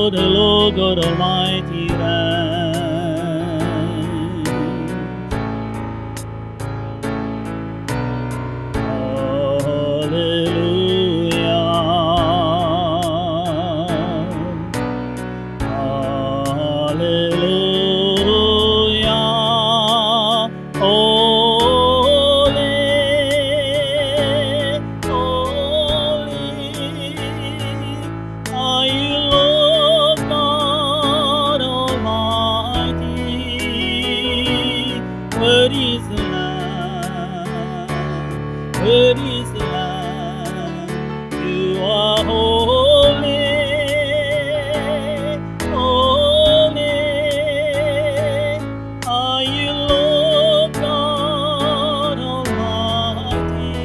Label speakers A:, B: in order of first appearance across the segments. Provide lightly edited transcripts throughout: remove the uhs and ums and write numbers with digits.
A: for the Lord God Almighty reigns. Where is the Lamb? Where is the Lamb? You are holy, holy. Are you Lord God Almighty?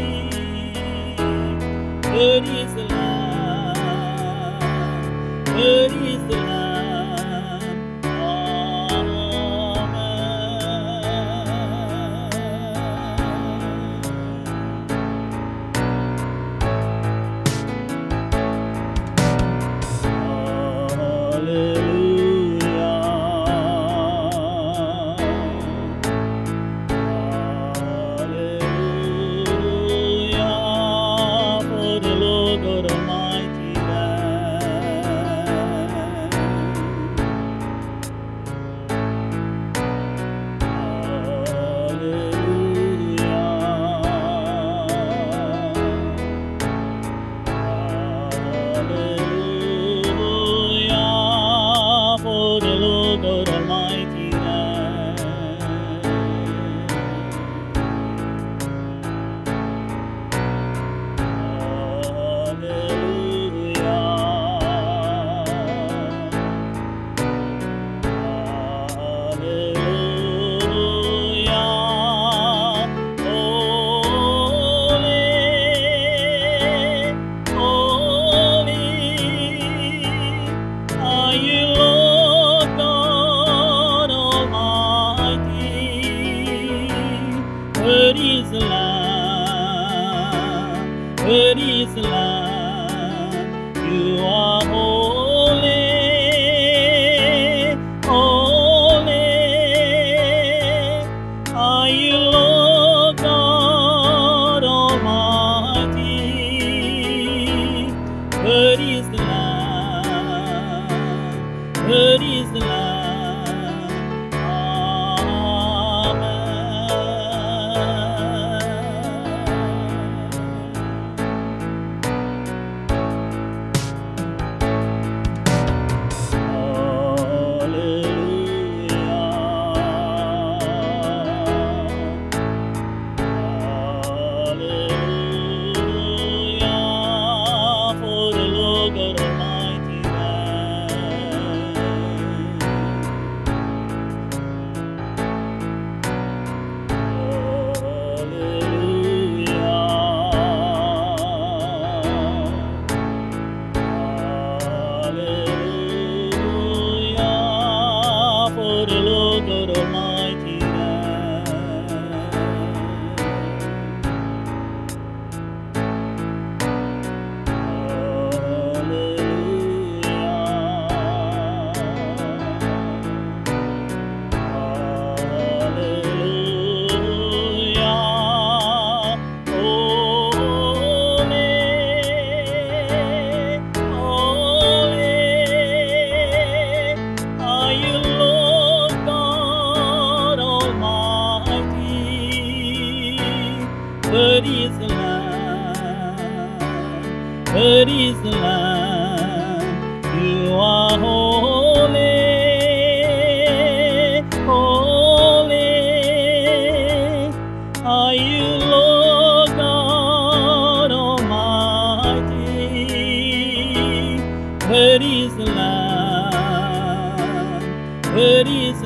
A: Where is the Lamb? Where is the Lamb? Where is the Lamb? Where is the Lamb? You are holy, holy. Are you Lord God Almighty? Where is the Lamb? Where is the Lamb? Where is the Lamb? Where is the Lamb? You are holy, holy. Are you Lord God Almighty? Where is the Lamb? Where is